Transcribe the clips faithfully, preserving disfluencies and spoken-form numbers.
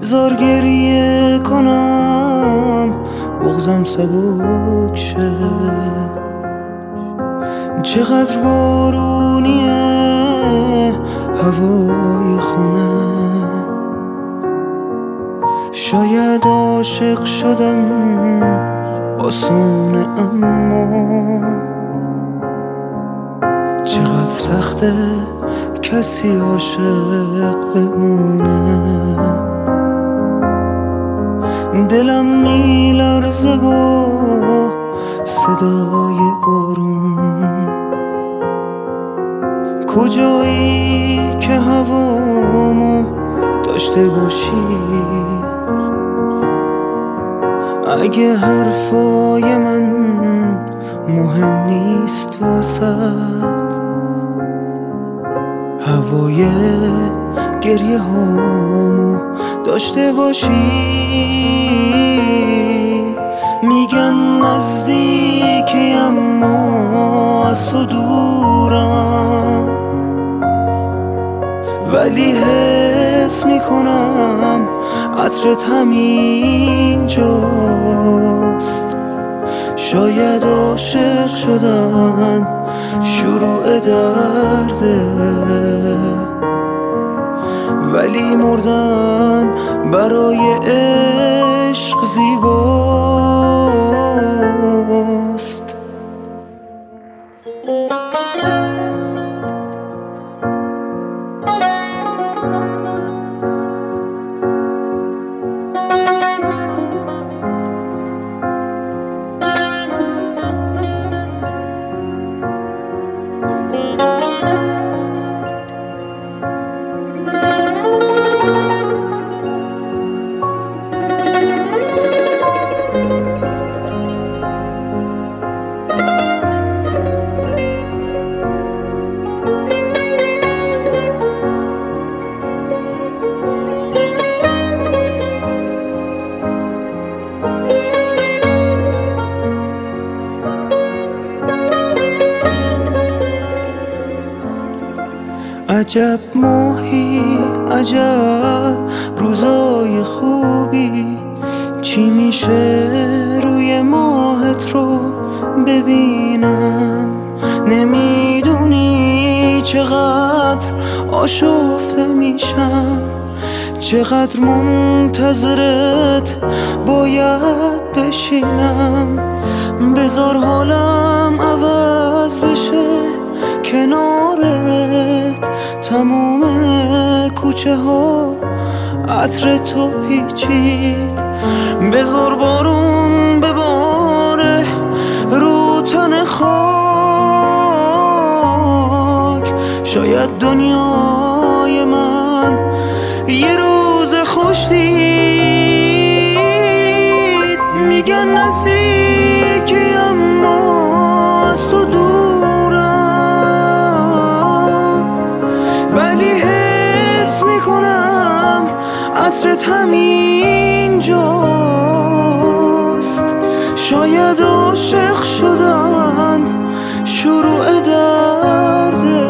بذار گریه کنم بغضم سبک شه. چقدر بارونیه هوای خونه، شاید عاشق شدن آسونه اما چقدر سخته کسی عاشق بمونه. دلم میلرزه با صدای بارون، کجایی که هوامو داشته باشی؟ اگه حرفای من مهم نیست واسد، هوای گریه هامو داشته باشی. میگن نزدیکی اما از تو دورم، ولی حس میکنم عطرت همین جاست. شاید عاشق شدن شروع درده، ولی مردن برای عشق زیباست. عجب ماهی، عجب روزای خوبی، چی میشه روی ماهت رو ببینم؟ نمیدونی چقدر آشفته میشم، چقدر منتظرت باید بشینم. بذار حالم عوض بشه کنارت، تموم کوچه ها عطر تو پیچید. بذار بارون بباره رو تن خاک، شاید دنیای من یه روز خوش دید. میگن نزدیکی اما از تو دورم، ولی حس میکنم عطرت همین جاست. شاید عاشق شدن شروع درده،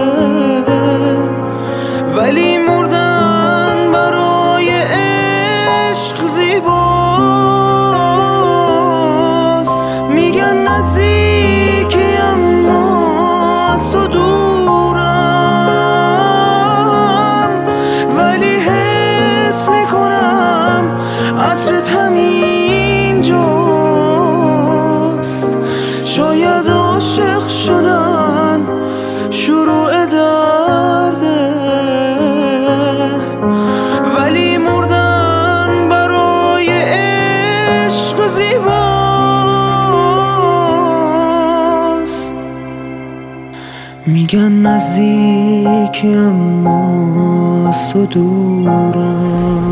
ولی مردن برای عشق زیباست. میگن نزدیکی اما از تو دورم، ولی حس میکنم عطرت همین جاست. شاید عاشق شدن شروع درده، ولی مردن برای عشق زیباست. میگن نزدیکی اما از تو دورم.